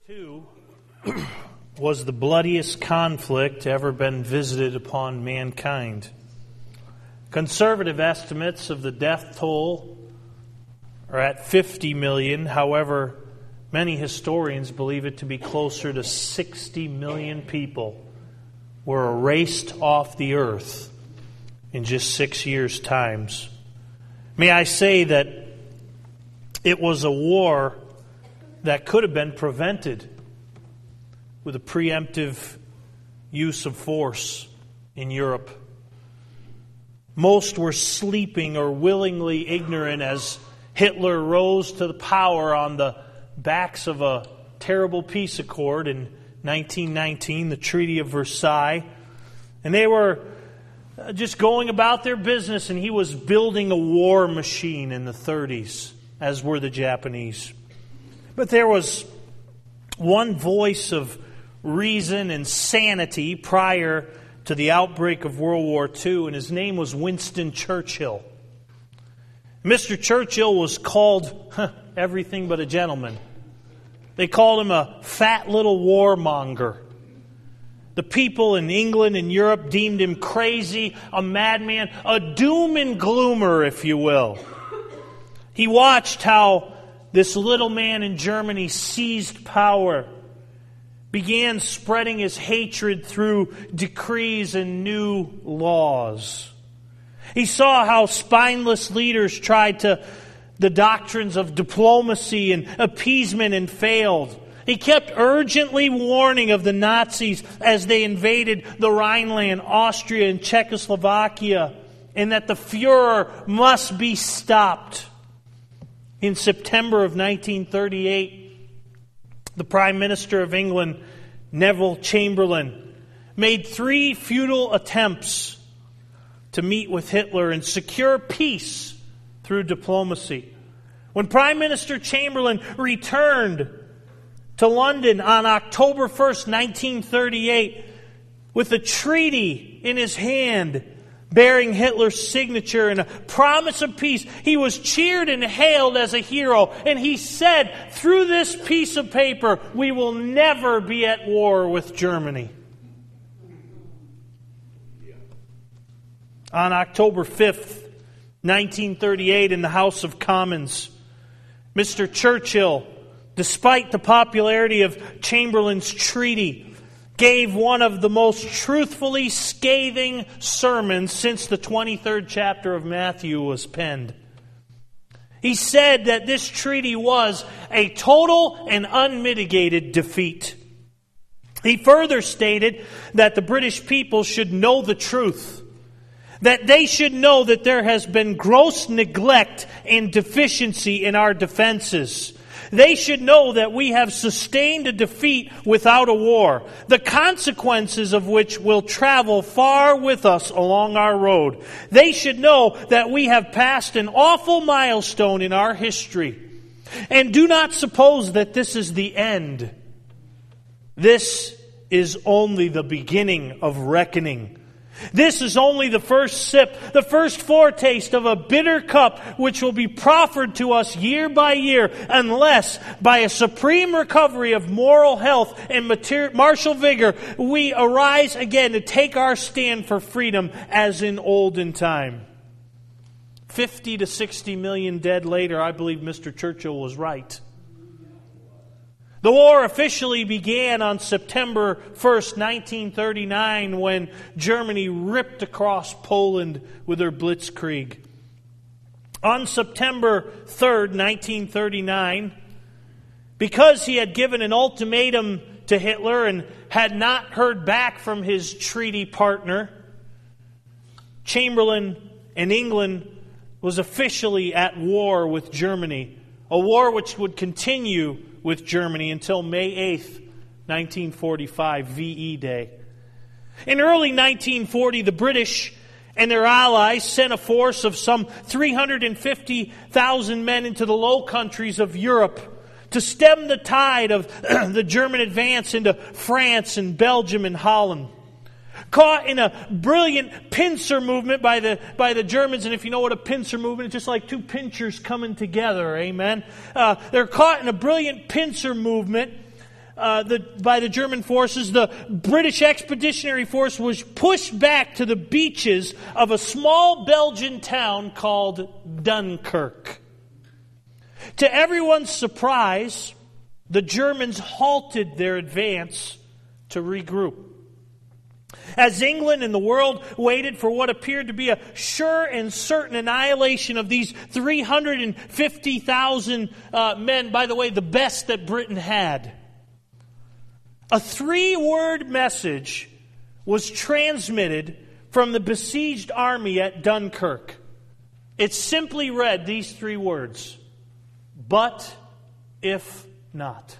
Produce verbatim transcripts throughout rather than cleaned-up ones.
Two was the bloodiest conflict ever been visited upon mankind. Conservative estimates of the death toll are at fifty million. However, many historians believe it to be closer to sixty million people were erased off the earth in just six years' times. May I say that it was a war that could have been prevented with a preemptive use of force in Europe. Most were sleeping or willingly ignorant as Hitler rose to the power on the backs of a terrible peace accord in nineteen nineteen, the Treaty of Versailles. And they were just going about their business, and he was building a war machine in the thirties, as were the Japanese. But there was one voice of reason and sanity prior to the outbreak of World War Two, and his name was Winston Churchill. Mister Churchill was called huh, everything but a gentleman. They called him a fat little warmonger. The people in England and Europe deemed him crazy, a madman, a doom and gloomer, if you will. He watched how this little man in Germany seized power, began spreading his hatred through decrees and new laws. He saw how spineless leaders tried to the doctrines of diplomacy and appeasement and failed. He kept urgently warning of the Nazis as they invaded the Rhineland, Austria, and Czechoslovakia, and that the Fuhrer must be stopped. In September of nineteen thirty-eight, the Prime Minister of England, Neville Chamberlain, made three futile attempts to meet with Hitler and secure peace through diplomacy. When Prime Minister Chamberlain returned to London on October first, nineteen thirty-eight, with a treaty in his hand bearing Hitler's signature and a promise of peace, he was cheered and hailed as a hero. And he said, through this piece of paper, we will never be at war with Germany. On October fifth, nineteen thirty-eight, in the House of Commons, Mister Churchill, despite the popularity of Chamberlain's treaty, gave one of the most truthfully scathing sermons since the twenty-third chapter of Matthew was penned. He said that this treaty was a total and unmitigated defeat. He further stated that the British people should know the truth, that they should know that there has been gross neglect and deficiency in our defenses. They should know that we have sustained a defeat without a war, the consequences of which will travel far with us along our road. They should know that we have passed an awful milestone in our history. And do not suppose that this is the end. This is only the beginning of reckoning. This is only the first sip, the first foretaste of a bitter cup which will be proffered to us year by year, unless by a supreme recovery of moral health and martial vigor we arise again to take our stand for freedom as in olden time. Fifty to sixty million dead later, I believe Mister Churchill was right. The war officially began on September first, nineteen thirty-nine, when Germany ripped across Poland with her blitzkrieg. On September third, nineteen thirty-nine, because he had given an ultimatum to Hitler and had not heard back from his treaty partner, Chamberlain and England was officially at war with Germany, a war which would continue with Germany until May eighth, nineteen forty-five, V E Day. In early nineteen forty, the British and their allies sent a force of some three hundred fifty thousand men into the Low Countries of Europe to stem the tide of the German advance into France and Belgium and Holland. Caught in a brilliant pincer movement by the by the Germans, and if you know what a pincer movement is, just like two pinchers coming together, amen. Uh, they're caught in a brilliant pincer movement. uh, the, by the German forces, the British Expeditionary Force was pushed back to the beaches of a small Belgian town called Dunkirk. To everyone's surprise, the Germans halted their advance to regroup. As England and the world waited for what appeared to be a sure and certain annihilation of these three hundred fifty thousand uh, men, by the way, the best that Britain had, a three-word message was transmitted from the besieged army at Dunkirk. It simply read these three words: but if not.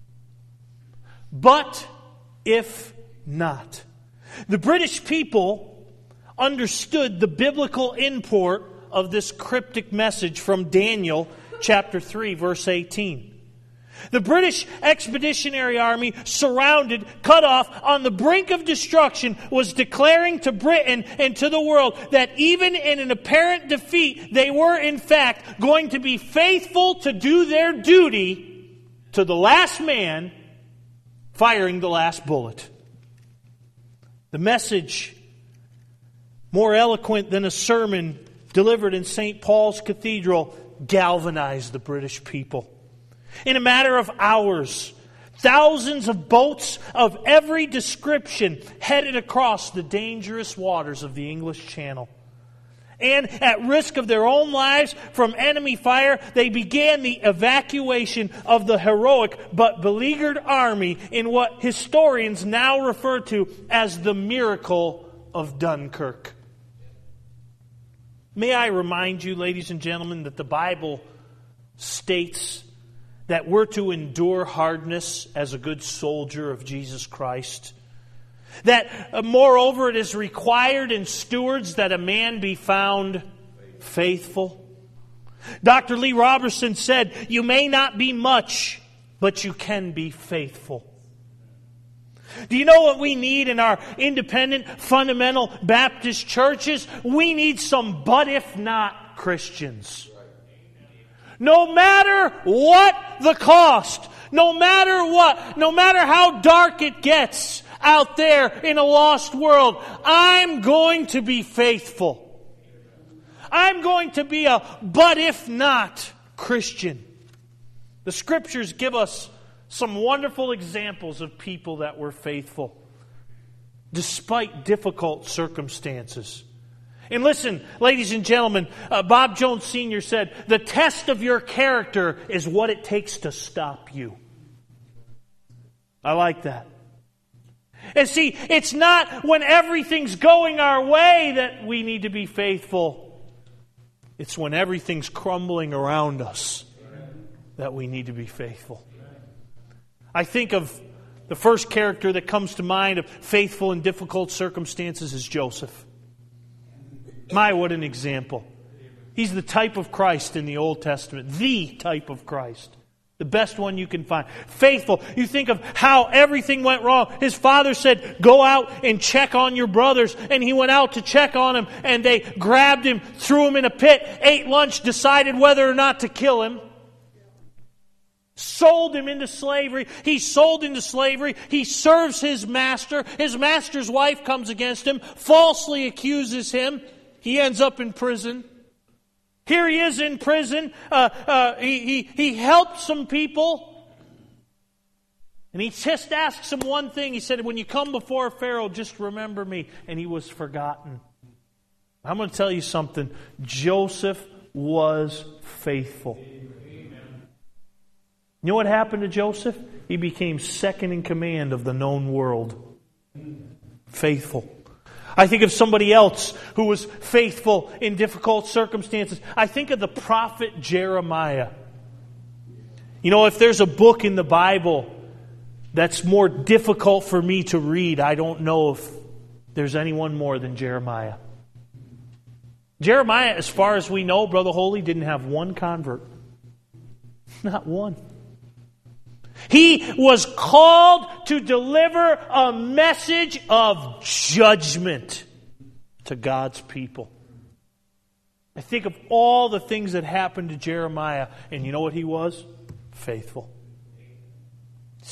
But if not. The British people understood the biblical import of this cryptic message from Daniel chapter three, verse eighteen. The British Expeditionary Army, surrounded, cut off, on the brink of destruction, was declaring to Britain and to the world that even in an apparent defeat, they were in fact going to be faithful to do their duty to the last man firing the last bullet. The message, more eloquent than a sermon delivered in Saint Paul's Cathedral, galvanized the British people. In a matter of hours, thousands of boats of every description headed across the dangerous waters of the English Channel. And at risk of their own lives from enemy fire, they began the evacuation of the heroic but beleaguered army in what historians now refer to as the miracle of Dunkirk. May I remind you, ladies and gentlemen, that the Bible states that we're to endure hardness as a good soldier of Jesus Christ. That, uh, moreover, it is required in stewards that a man be found faithful. Doctor Lee Roberson said, "You may not be much, but you can be faithful." Do you know what we need in our independent, fundamental Baptist churches? We need some but if not Christians. No matter what the cost, no matter what, no matter how dark it gets out there in a lost world, I'm going to be faithful. I'm going to be a but if not Christian. The Scriptures give us some wonderful examples of people that were faithful despite difficult circumstances. And listen, ladies and gentlemen, uh, Bob Jones Senior said, the test of your character is what it takes to stop you. I like that. And see, it's not when everything's going our way that we need to be faithful. It's when everything's crumbling around us that we need to be faithful. I think of the first character that comes to mind of faithful in difficult circumstances is Joseph. My, what an example. He's the type of Christ in the Old Testament. The type of Christ. The best one you can find. Faithful. You think of how everything went wrong. His father said, go out and check on your brothers. And he went out to check on him. And they grabbed him, threw him in a pit, ate lunch, decided whether or not to kill him. Sold him into slavery. He's sold into slavery. He serves his master. His master's wife comes against him, falsely accuses him. He ends up in prison. Here he is in prison. Uh, uh, he, he, he helped some people. And he just asks him one thing. He said, when you come before Pharaoh, just remember me. And he was forgotten. I'm going to tell you something. Joseph was faithful. You know what happened to Joseph? He became second in command of the known world. Faithful. I think of somebody else who was faithful in difficult circumstances. I think of the prophet Jeremiah. You know, if there's a book in the Bible that's more difficult for me to read, I don't know if there's anyone more than Jeremiah. Jeremiah, as far as we know, Brother Holy, didn't have one convert. Not one. He was called to deliver a message of judgment to God's people. I think of all the things that happened to Jeremiah, and you know what he was? Faithful.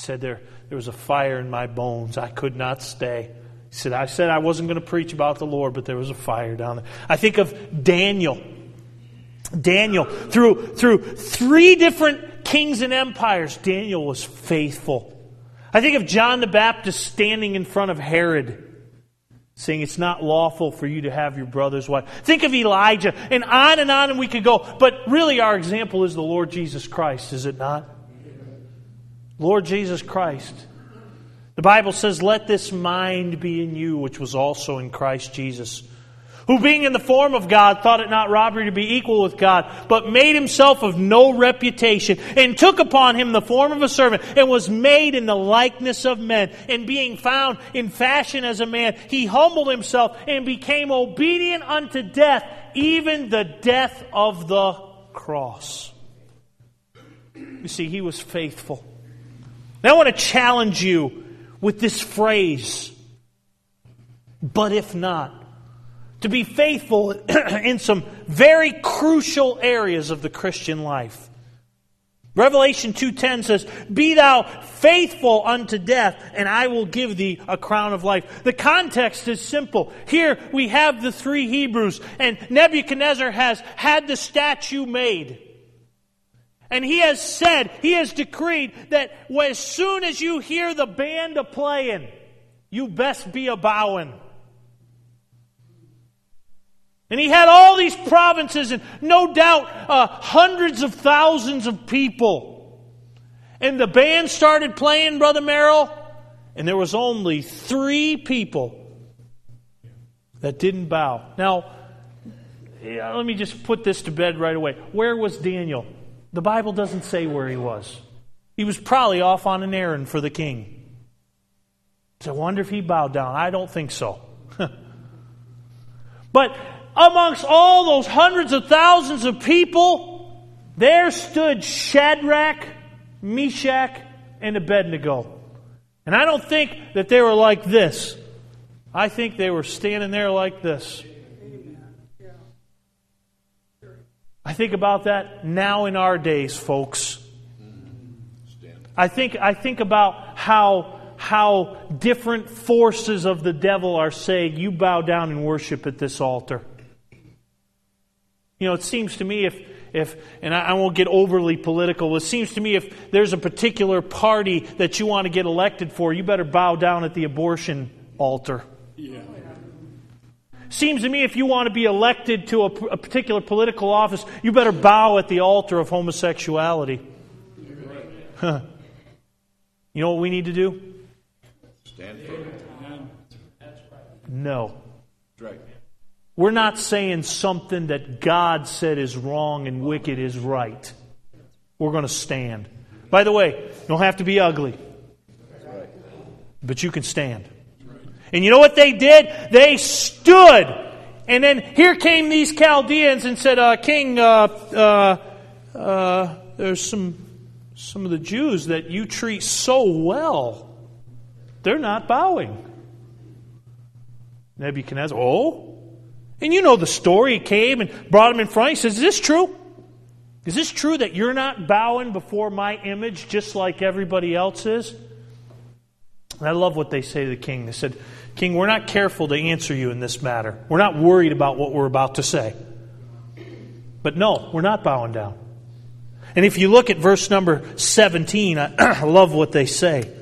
said, there, there was a fire in my bones. I could not stay. He said, I said I wasn't going to preach about the Lord, but there was a fire down there. I think of Daniel. Daniel, through, through three different kings and empires, Daniel was faithful. I think of John the Baptist standing in front of Herod, saying it's not lawful for you to have your brother's wife. Think of Elijah, and on and on and we could go. But really our example is the Lord Jesus Christ, is it not? Lord Jesus Christ. The Bible says, let this mind be in you, which was also in Christ Jesus, who being in the form of God, thought it not robbery to be equal with God, but made himself of no reputation, and took upon him the form of a servant, and was made in the likeness of men. And being found in fashion as a man, he humbled himself and became obedient unto death, even the death of the cross. You see, he was faithful. Now I want to challenge you with this phrase, but if not. To be faithful in some very crucial areas of the Christian life. Revelation two ten says, be thou faithful unto death, and I will give thee a crown of life. The context is simple. Here we have the three Hebrews, and Nebuchadnezzar has had the statue made. And he has said, he has decreed that as soon as you hear the band a playing, you best be a bowing. And he had all these provinces and no doubt uh, hundreds of thousands of people. And the band started playing, Brother Merrill, and there was only three people that didn't bow. Now, yeah, let me just put this to bed right away. Where was Daniel? The Bible doesn't say where he was. He was probably off on an errand for the king. So I wonder if he bowed down. I don't think so. But amongst all those hundreds of thousands of people, there stood Shadrach, Meshach, and Abednego. And I don't think that they were like this. I think they were standing there like this. I think about that now in our days, folks. I think I think about how how different forces of the devil are saying, you bow down and worship at this altar. You know, it seems to me if, if and I, I won't get overly political, it seems to me if there's a particular party that you want to get elected for, you better bow down at the abortion altar. Yeah. Seems to me if you want to be elected to a, a particular political office, you better bow at the altar of homosexuality. Huh. You know what we need to do? Stand for it. No. Right. We're not saying something that God said is wrong and wicked is right. We're going to stand. By the way, you don't have to be ugly. But you can stand. And you know what they did? They stood. And then here came these Chaldeans and said, uh, King, uh, uh, uh, there's some, some of the Jews that you treat so well. They're not bowing. Nebuchadnezzar, oh? And you know the story. He came and brought him in front. He says, is this true? Is this true that you're not bowing before my image just like everybody else is? And I love what they say to the king. They said, King, we're not careful to answer you in this matter. We're not worried about what we're about to say. But no, we're not bowing down. And if you look at verse number seventeen, I love what they say.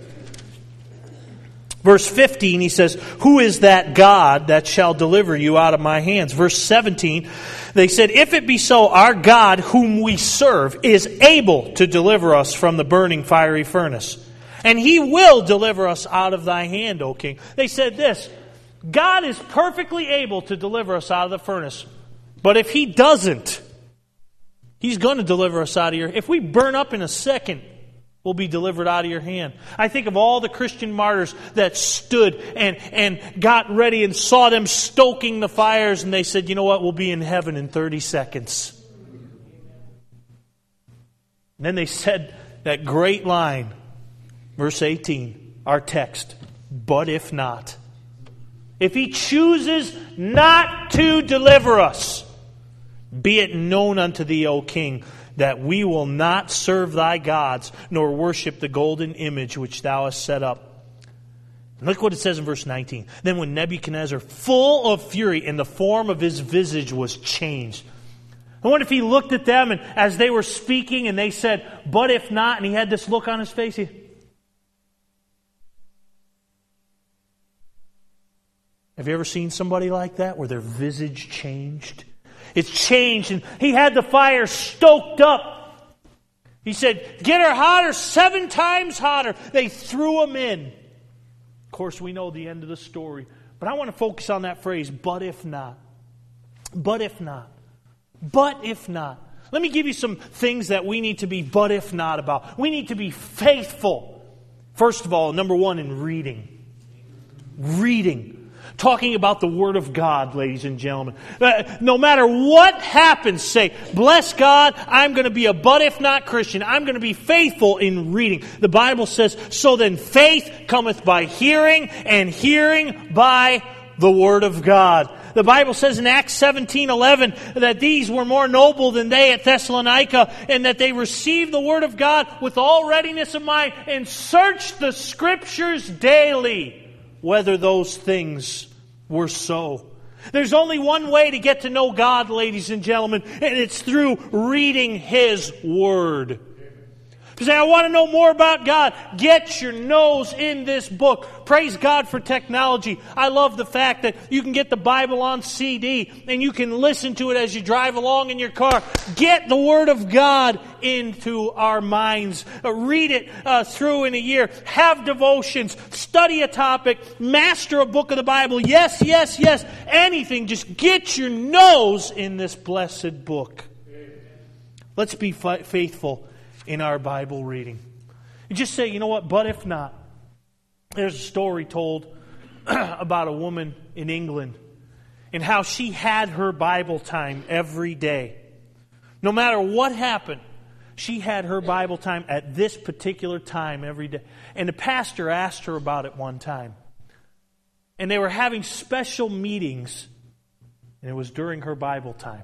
Verse fifteen, he says, who is that God that shall deliver you out of my hands? Verse seventeen, they said, if it be so, our God whom we serve is able to deliver us from the burning fiery furnace. And He will deliver us out of thy hand, O king. They said this, God is perfectly able to deliver us out of the furnace. But if He doesn't, He's going to deliver us out of your... If we burn up in a second, we'll be delivered out of your hand. I think of all the Christian martyrs that stood and, and got ready and saw them stoking the fires, and they said, you know what, we'll be in heaven in thirty seconds. And then they said that great line, verse eighteen, our text, but if not. If He chooses not to deliver us, be it known unto thee, O King, that we will not serve thy gods, nor worship the golden image which thou hast set up. And look what it says in verse nineteen. Then when Nebuchadnezzar, full of fury, and the form of his visage was changed. I wonder if he looked at them, and as they were speaking, and they said, but if not, and he had this look on his face. He, Have you ever seen somebody like that, where their visage changed? It's changed, and he had the fire stoked up. He said, get her hotter, seven times hotter. They threw him in. Of course, we know the end of the story. But I want to focus on that phrase, but if not. But if not. But if not. Let me give you some things that we need to be but if not about. We need to be faithful. First of all, number one, in reading. Reading. Talking about the Word of God, ladies and gentlemen. Uh, no matter what happens, say, bless God, I'm going to be a but if not Christian. I'm going to be faithful in reading. The Bible says, so then faith cometh by hearing, and hearing by the Word of God. The Bible says in Acts seventeen eleven that these were more noble than they at Thessalonica, and that they received the Word of God with all readiness of mind and searched the Scriptures daily, whether those things were so. There's only one way to get to know God, ladies and gentlemen, and it's through reading His Word. You say, I want to know more about God. Get your nose in this book. Praise God for technology. I love the fact that you can get the Bible on C D and you can listen to it as you drive along in your car. Get the Word of God into our minds. Uh, read it uh, through in a year. Have devotions. Study a topic. Master a book of the Bible. Yes, yes, yes. Anything. Just get your nose in this blessed book. Let's be fi- faithful in our Bible reading. You just say, you know what, but if not. There's a story told about a woman in England and how she had her Bible time every day. No matter what happened, she had her Bible time at this particular time every day. And the pastor asked her about it one time. And they were having special meetings, and it was during her Bible time.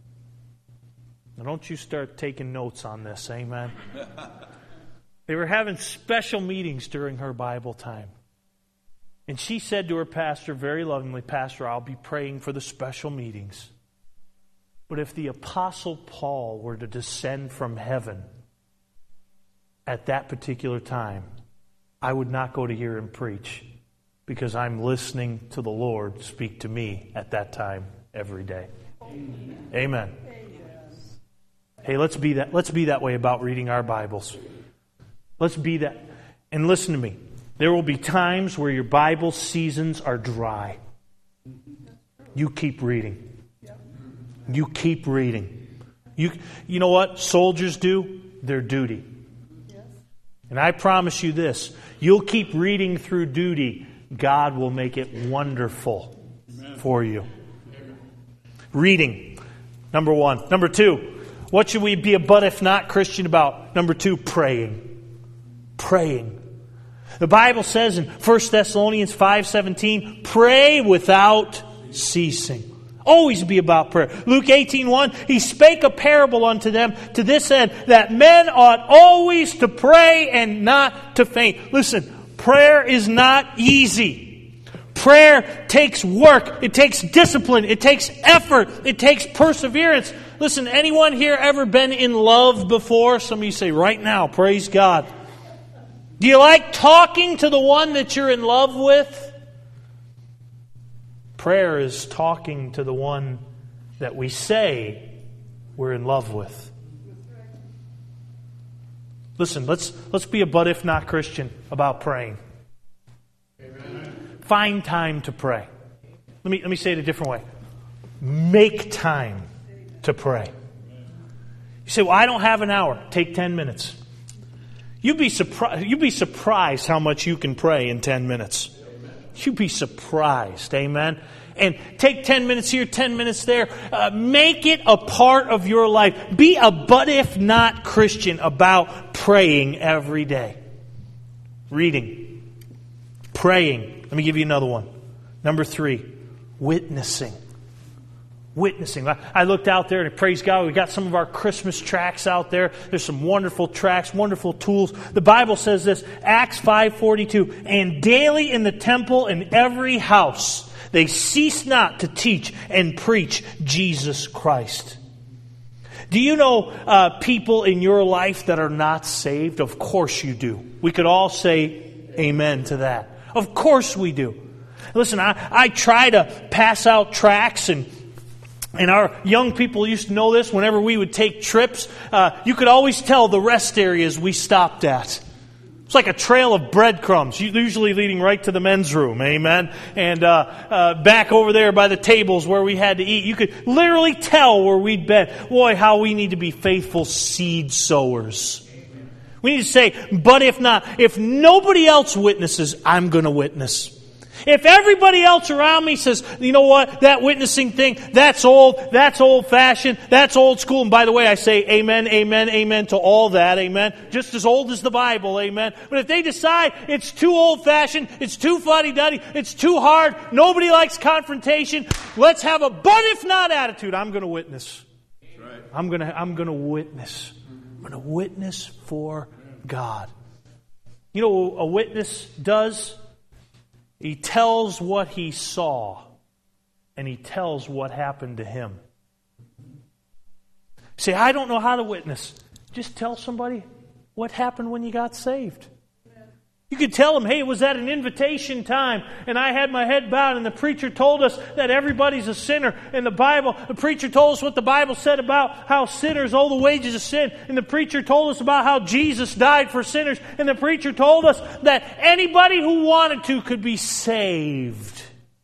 Now, don't you start taking notes on this, amen? They were having special meetings during her Bible time. And she said to her pastor very lovingly, Pastor, I'll be praying for the special meetings. But if the Apostle Paul were to descend from heaven at that particular time, I would not go to hear him preach, because I'm listening to the Lord speak to me at that time every day. Amen. Amen. Hey, let's be that. Let's be that way about reading our Bibles. Let's be that. And listen to me. There will be times where your Bible seasons are dry. You keep reading. You keep reading. You, you know what soldiers do? Their duty. And I promise you this. You'll keep reading through duty. God will make it wonderful for you. Reading. Number one. Number two. What should we be a but if not Christian about? Number two, praying. Praying. The Bible says in First Thessalonians five seventeen, pray without ceasing. Always be about prayer. Luke eighteen one, He spake a parable unto them to this end, that men ought always to pray and not to faint. Listen, prayer is not easy. Prayer takes work. It takes discipline. It takes effort. It takes perseverance. Listen, anyone here ever been in love before? Some of you say, right now, praise God. Do you like talking to the one that you're in love with? Prayer is talking to the one that we say we're in love with. Listen, let's let's be a but if not Christian about praying. Amen. Find time to pray. Let me let me say it a different way. Make time to pray. You say, well, I don't have an hour. Take ten minutes. You'd be surprised, you'd be surprised how much you can pray in ten minutes. You'd be surprised. Amen. And take ten minutes here, ten minutes there. Uh, make it a part of your life. Be a but if not Christian about praying every day. Reading. Praying. Let me give you another one. Number three, witnessing. Witnessing. I looked out there and praise God, we got some of our Christmas tracts out there. There's some wonderful tracts, wonderful tools. The Bible says this, Acts five forty-two, and daily in the temple in every house they cease not to teach and preach Jesus Christ. Do you know uh, people in your life that are not saved? Of course you do. We could all say amen to that. Of course we do. Listen, I, I try to pass out tracts, and And our young people used to know this. Whenever we would take trips, uh, you could always tell the rest areas we stopped at. It's like a trail of breadcrumbs, usually leading right to the men's room, amen? And uh, uh, back over there by the tables where we had to eat, you could literally tell where we'd been. Boy, how we need to be faithful seed sowers. We need to say, but if not, if nobody else witnesses, I'm going to witness. If everybody else around me says, you know what, that witnessing thing, that's old, that's old-fashioned, that's old school. And by the way, I say amen, amen, amen to all that, amen. Just as old as the Bible, amen. But if they decide it's too old-fashioned, it's too fuddy-duddy, it's too hard, nobody likes confrontation, let's have a but if not attitude. I'm going to witness. That's right. I'm going to, I'm going to witness. I'm going to witness for God. You know what a witness does? He tells what he saw, and he tells what happened to him. Say, I don't know how to witness. Just tell somebody what happened when you got saved. You could tell them, hey, it was at an invitation time, and I had my head bowed, and the preacher told us that everybody's a sinner. In the Bible, the preacher told us what the Bible said about how sinners owe the wages of sin. And the preacher told us about how Jesus died for sinners. And the preacher told us that anybody who wanted to could be saved.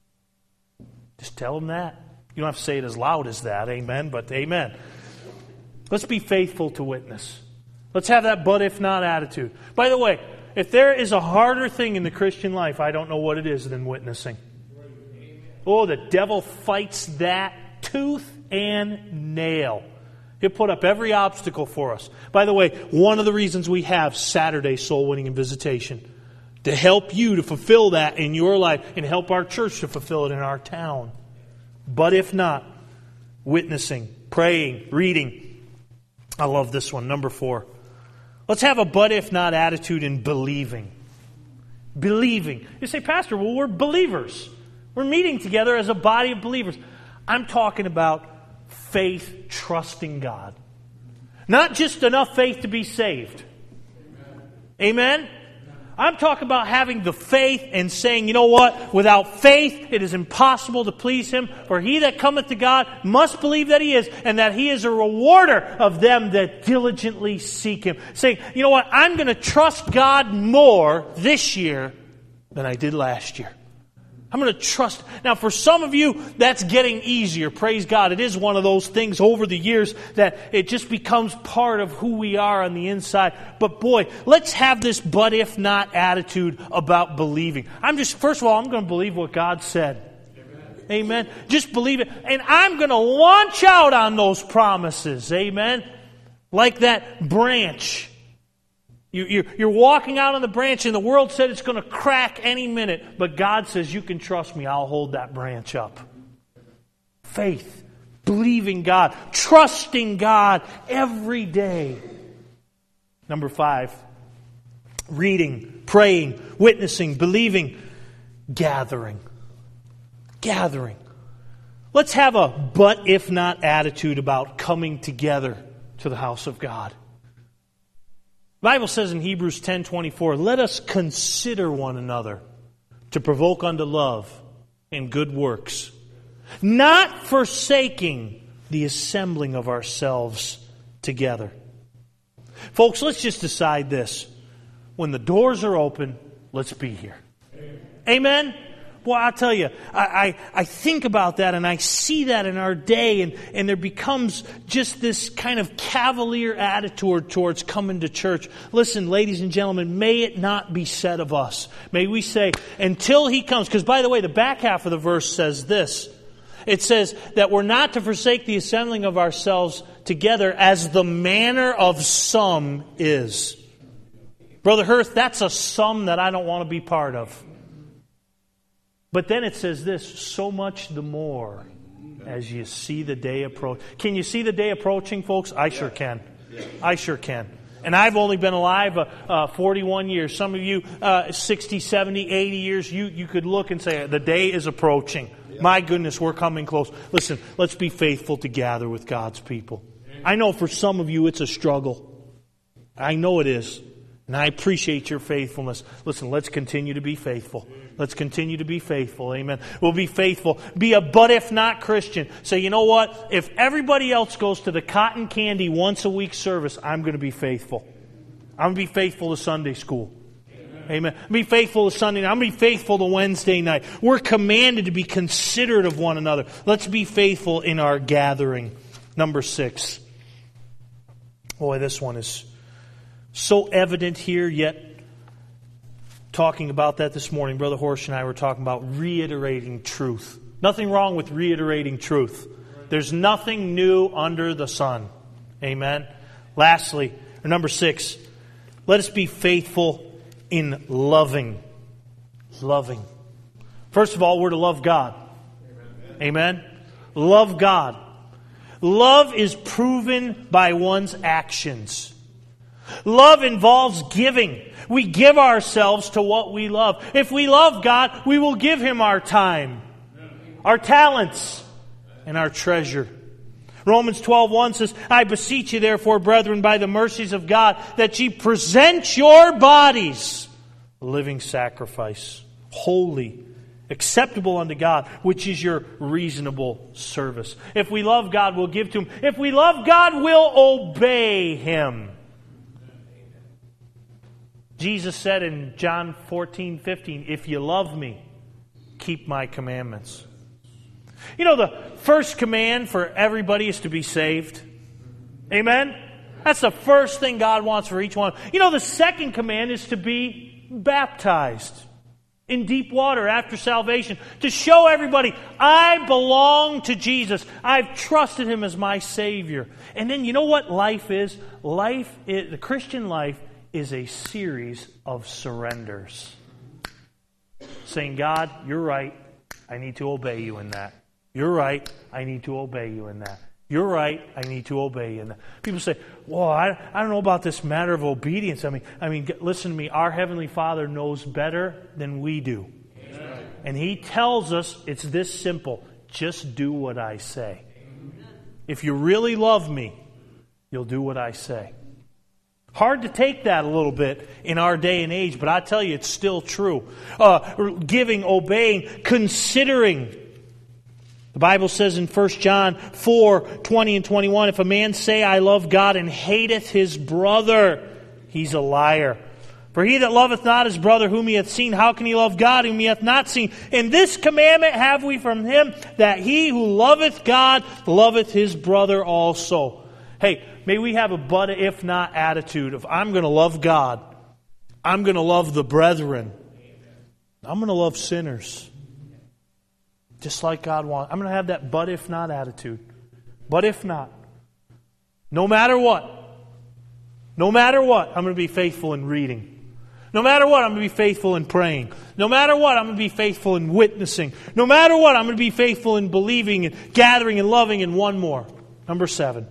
Just tell them that. You don't have to say it as loud as that, amen, but amen. Let's be faithful to witness. Let's have that but if not attitude. By the way, if there is a harder thing in the Christian life, I don't know what it is than witnessing. Oh, the devil fights that tooth and nail. He'll put up every obstacle for us. By the way, one of the reasons we have Saturday Soul Winning and Visitation, to help you to fulfill that in your life and help our church to fulfill it in our town. But if not, witnessing, praying, reading. I love this one, number four. Let's have a but if not attitude in believing. Believing. You say, Pastor, well, we're believers. We're meeting together as a body of believers. I'm talking about faith, trusting God. Not just enough faith to be saved. Amen? Amen? I'm talking about having the faith and saying, you know what? Without faith, it is impossible to please Him. For he that cometh to God must believe that He is, and that He is a rewarder of them that diligently seek Him. Saying, you know what? I'm going to trust God more this year than I did last year. I'm going to trust. Now, for some of you, that's getting easier. Praise God. It is one of those things over the years that it just becomes part of who we are on the inside. But boy, let's have this but if not attitude about believing. I'm just, first of all, I'm going to believe what God said. Amen. Amen. Just believe it. And I'm going to launch out on those promises. Amen. Like that branch. You're walking out on the branch and the world said it's going to crack any minute. But God says, you can trust me, I'll hold that branch up. Faith, believing God, trusting God every day. Number five, reading, praying, witnessing, believing, gathering. Gathering. Let's have a but if not attitude about coming together to the house of God. The Bible says in Hebrews ten twenty-four, let us consider one another to provoke unto love and good works, not forsaking the assembling of ourselves together. Folks, let's just decide this. When the doors are open, let's be here. Amen? Amen? Well, I'll tell you, I, I, I think about that and I see that in our day, and, and there becomes just this kind of cavalier attitude towards coming to church. Listen, ladies and gentlemen, may it not be said of us. May we say, until He comes, because by the way, the back half of the verse says this. It says that we're not to forsake the assembling of ourselves together as the manner of some is. Brother Hurth, that's a some that I don't want to be part of. But then it says this, so much the more as you see the day approach. Can you see the day approaching, folks? I sure can. I sure can. And I've only been alive uh, uh, forty-one years. Some of you, uh, sixty, seventy, eighty years, you, you could look and say, the day is approaching. My goodness, we're coming close. Listen, let's be faithful to gather with God's people. I know for some of you it's a struggle. I know it is. And I appreciate your faithfulness. Listen, let's continue to be faithful. Let's continue to be faithful. Amen. We'll be faithful. Be a but if not Christian. Say, you know what? If everybody else goes to the cotton candy once a week service, I'm going to be faithful. I'm going to be faithful to Sunday school. Amen. Be faithful to Sunday night. I'm going to be faithful to Wednesday night. We're commanded to be considerate of one another. Let's be faithful in our gathering. Number six. Boy, this one is so evident here, yet talking about that this morning, Brother Horst and I were talking about reiterating truth. Nothing wrong with reiterating truth. There's nothing new under the sun. Amen. Lastly, or number six, let us be faithful in loving. Loving. First of all, we're to love God. Amen. Amen. Love God. Love is proven by one's actions. Love involves giving. We give ourselves to what we love. If we love God, we will give Him our time, our talents, and our treasure. Romans twelve one says, I beseech you therefore, brethren, by the mercies of God, that ye present your bodies a living sacrifice, holy, acceptable unto God, which is your reasonable service. If we love God, we'll give to Him. If we love God, we'll obey Him. Jesus said in John fourteen fifteen, if you love me, keep my commandments. You know, the first command for everybody is to be saved. Amen? That's the first thing God wants for each one. You know, the second command is to be baptized in deep water after salvation, to show everybody, I belong to Jesus. I've trusted Him as my Savior. And then you know what life is? Life is, the Christian life is a series of surrenders. Saying, God, you're right. I need to obey you in that. You're right. I need to obey you in that. You're right. I need to obey you in that. People say, well, I, I don't know about this matter of obedience. I mean, I mean, listen to me. Our Heavenly Father knows better than we do. Amen. And He tells us it's this simple. Just do what I say. Amen. If you really love me, you'll do what I say. Hard to take that a little bit in our day and age, but I tell you, it's still true. Uh, giving, obeying, considering. The Bible says in First John four twenty and twenty-one, if a man say, I love God, and hateth his brother, he's a liar. For he that loveth not his brother whom he hath seen, how can he love God whom he hath not seen? And this commandment have we from him, that he who loveth God loveth his brother also. Hey, may we have a but if not attitude of, I'm going to love God. I'm going to love the brethren. I'm going to love sinners. Just like God wants. I'm going to have that but if not attitude. But if not. No matter what. No matter what, I'm going to be faithful in reading. No matter what, I'm going to be faithful in praying. No matter what, I'm going to be faithful in witnessing. No matter what, I'm going to be faithful in believing and gathering and loving. And one more. Number seven.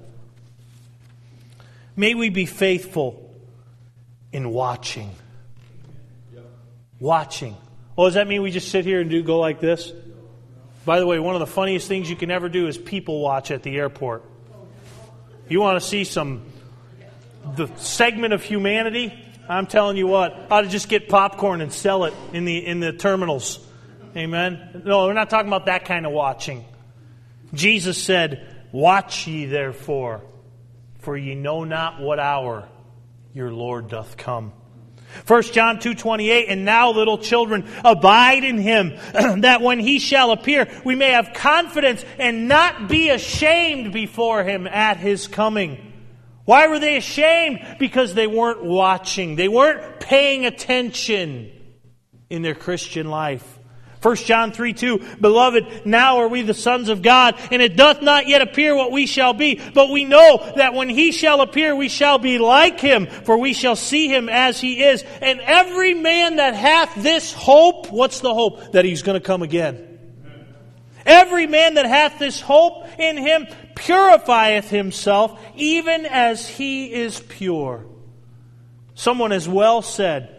May we be faithful in watching. Watching. Oh, does that mean we just sit here and do go like this? By the way, one of the funniest things you can ever do is people watch at the airport. You want to see some the segment of humanity? I'm telling you what, I ought to just get popcorn and sell it in the in the terminals. Amen? No, we're not talking about that kind of watching. Jesus said, watch ye therefore, for ye know not what hour your Lord doth come. First John two twenty-eight, and now little children, abide in Him, that when He shall appear, we may have confidence and not be ashamed before Him at His coming. Why were they ashamed? Because they weren't watching. They weren't paying attention in their Christian life. First John three two, beloved, now are we the sons of God, and it doth not yet appear what we shall be, but we know that when He shall appear, we shall be like Him, for we shall see Him as He is. And every man that hath this hope, what's the hope? That He's going to come again. Every man that hath this hope in him purifieth himself, even as he is pure. Someone has well said,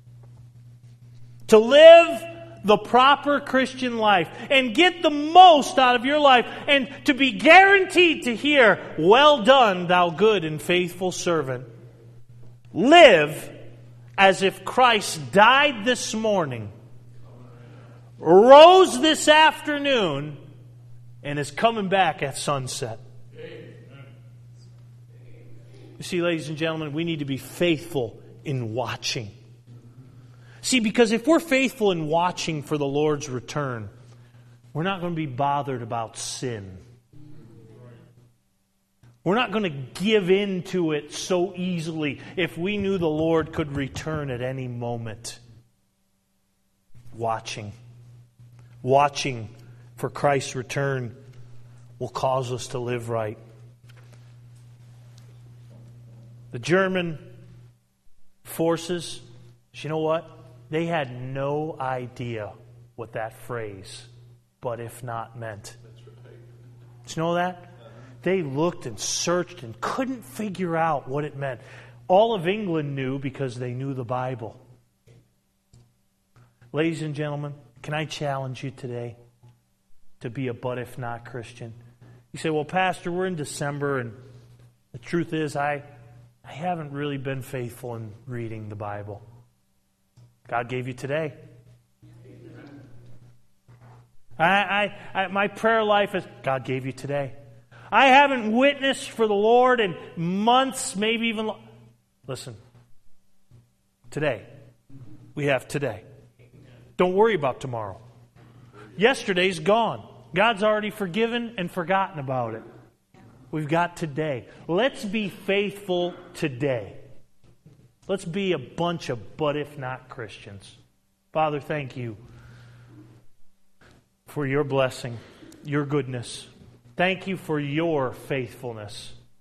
to live the proper Christian life and get the most out of your life and to be guaranteed to hear, well done, thou good and faithful servant. Live as if Christ died this morning, rose this afternoon, and is coming back at sunset. You see, ladies and gentlemen, we need to be faithful in watching. See, because if we're faithful in watching for the Lord's return, we're not going to be bothered about sin. We're not going to give in to it so easily if we knew the Lord could return at any moment. Watching. Watching for Christ's return will cause us to live right. The German forces, you know what? They had no idea what that phrase, but if not, meant. Did you know that? They looked and searched and couldn't figure out what it meant. All of England knew because they knew the Bible. Ladies and gentlemen, can I challenge you today to be a but if not Christian? You say, well, Pastor, we're in December, and the truth is I, I haven't really been faithful in reading the Bible. God gave you today. I, I, I, my prayer life is, God gave you today. I haven't witnessed for the Lord in months, maybe even... Lo- Listen, today. We have today. Don't worry about tomorrow. Yesterday's gone. God's already forgiven and forgotten about it. We've got today. Let's be faithful today. Let's be a bunch of but if not Christians. Father, thank you for your blessing, your goodness. Thank you for your faithfulness.